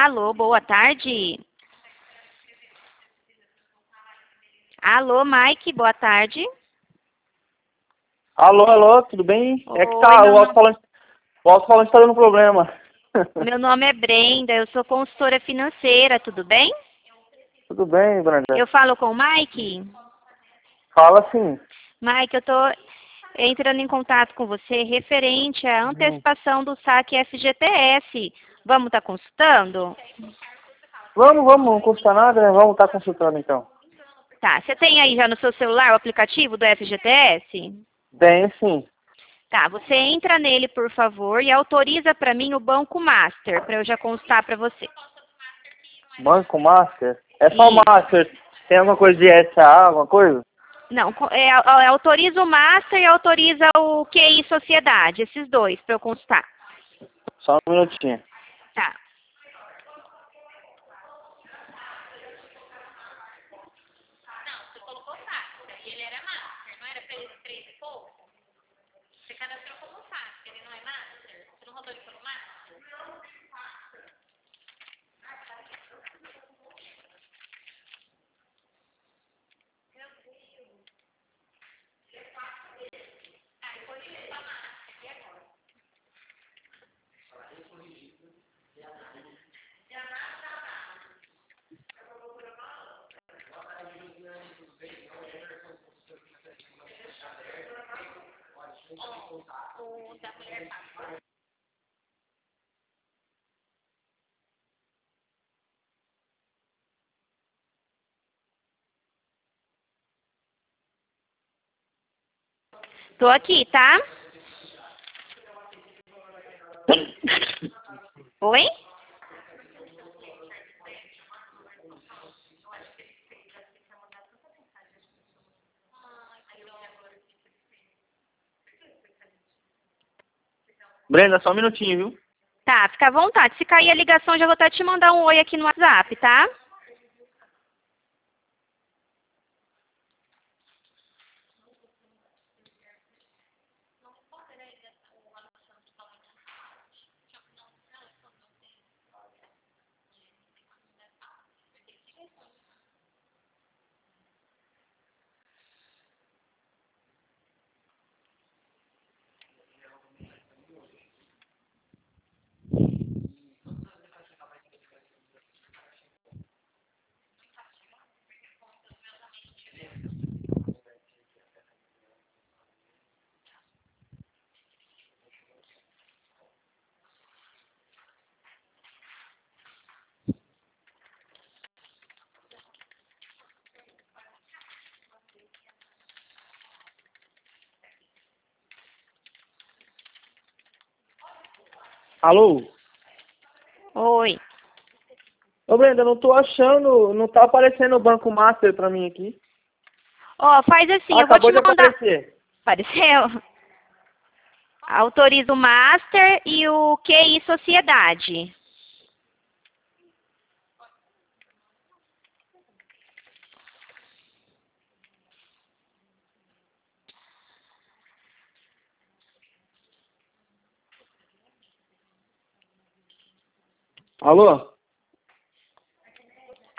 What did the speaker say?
Alô, boa tarde. Alô, Mike, boa tarde. Alô, alô, tudo bem? É que Oi, tá, o alto-falante tá dando problema. meu nome é Brenda, eu sou consultora financeira, tudo bem? Tudo bem, Brenda? Eu falo com o Mike? Fala sim. Mike, eu tô entrando em contato com você referente à antecipação do saque FGTS. Vamos estar consultando? Vamos, não custa nada, né? Vamos estar consultando então. Tá, você tem aí já no seu celular o aplicativo do FGTS? Tem sim. Tá, você entra nele, por favor, e autoriza para mim o Banco Master, para eu já constar para você. Banco Master? É só Isso. Master. Tem alguma coisa de SA, alguma coisa? Não, autoriza o Master e autoriza o QI Sociedade, esses dois, para eu constar. Só um minutinho. Tá. Tô aqui, tá? Oi? Brenda, só um minutinho, viu? Tá, fica à vontade. Se cair a ligação, já vou até te mandar um oi aqui no WhatsApp, tá? Alô? Oi. Ô, Brenda, não tô achando, não tá aparecendo o Banco Master pra mim aqui. Ó, faz assim, Ah, eu vou te acabou de mandar. aparecer. Apareceu? Autoriza o Master e o QI Sociedade. Alô?